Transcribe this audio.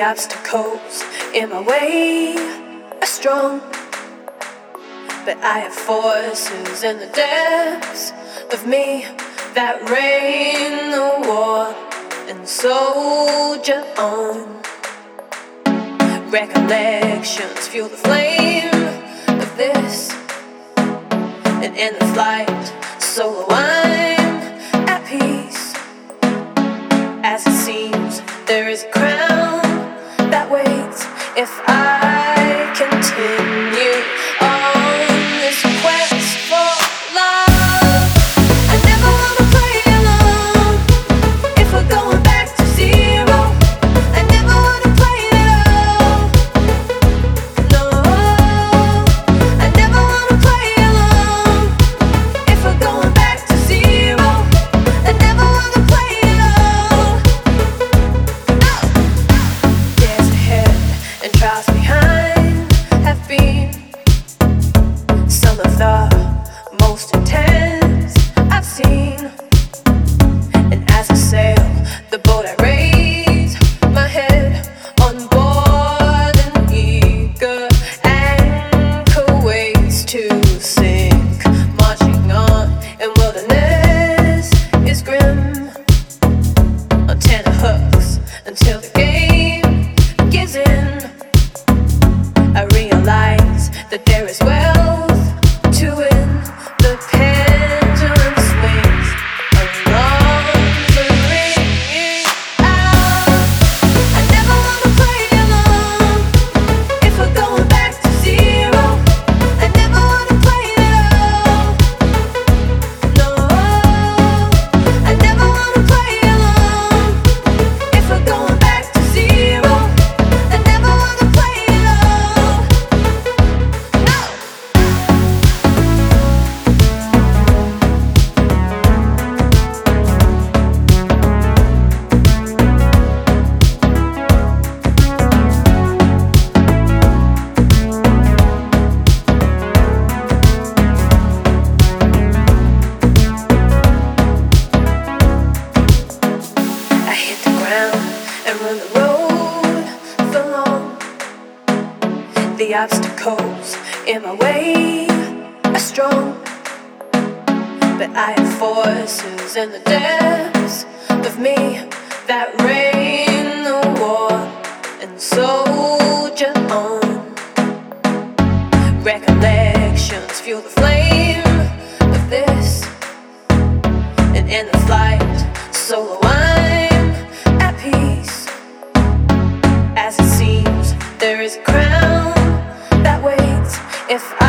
obstacles in my way are strong, but I have forces in the depths of me that reign the war and soldier on. Recollections fuel the flame of this, and in the flight solo I'm at peace. As it seems, there is a crown that waits if I continue on this quest for love. I never wanna play alone if we're going back to zero. I never wanna play it all. No, I never wanna play alone if we're going back to zero. I never wanna play it all. No. Days ahead and trials behind have been some of the most intense I've seen. And as I sail the boat, I raise my head on board an eager anchor waits to sink. Marching on in wilderness is grim, on tenterhooks until the game gives in. I realize that there is wealth to win. The pendulum swings along the ringing out. I never wanna play alone if we're going back to zero. I never wanna play it all. No, I never wanna play alone if we're going back to zero. I never wanna play it all. No. I hit the ground and run the road for long. The obstacles in my way are strong, but I have forces in the depths of me that reign the war and soldier on. Recollections fuel the flame of this, and in the flight solo I'm at peace. As it seems, there is a crown that waits if